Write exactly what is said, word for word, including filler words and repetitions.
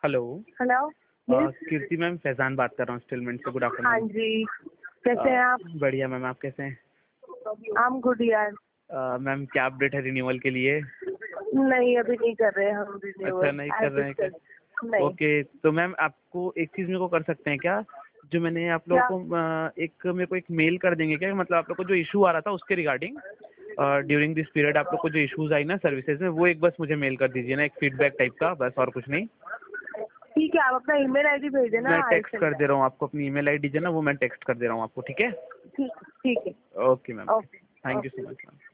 Hello. Hello. Uh, yes. Kirti ma'am, Faizan बात कर रहा हूँ स्टिलमेंट से। गुड हाँ आफ्टरनून। जी, कैसे हैं आप? बढ़िया मैम, आप कैसे हैं? आई एम गुड यार। अ, मैम, क्या अपडेट है रिन्यूअल के लिए? नहीं, अभी नहीं कर रहे हैं हम अच्छा, रिन्यूअल नहीं एज कर रहे हैं क्या? डिस्कस। नहीं। ओके, तो मैम आपको एक चीज़ मेरे को कर सकते हैं क्या? जो मैंने आप लोगों क्या? को अ, एक मेरे को एक मेल कर देंगे क्या? मतलब आप लोग को जो इशू आ रहा था उसके रिगार्डिंग, ड्यूरिंग दिस पीरियड आप लोग को जो इश्यूज आई ना सर्विसेज में, वो एक बस मुझे मेल कर दीजिए ना, एक फीडबैक टाइप का, बस और कुछ नहीं। ठीक है, आप अपना ईमेल आईडी भेज देना। मैं आई टेक्स्ट सेंड कर दे दैट। रहा हूँ आपको, अपनी ईमेल आईडी जो ना वो मैं टेक्स्ट कर दे रहा हूँ आपको, ठीक है? ठीक ठीक है। Okay ma'am, okay thank you okay. So much ma'am.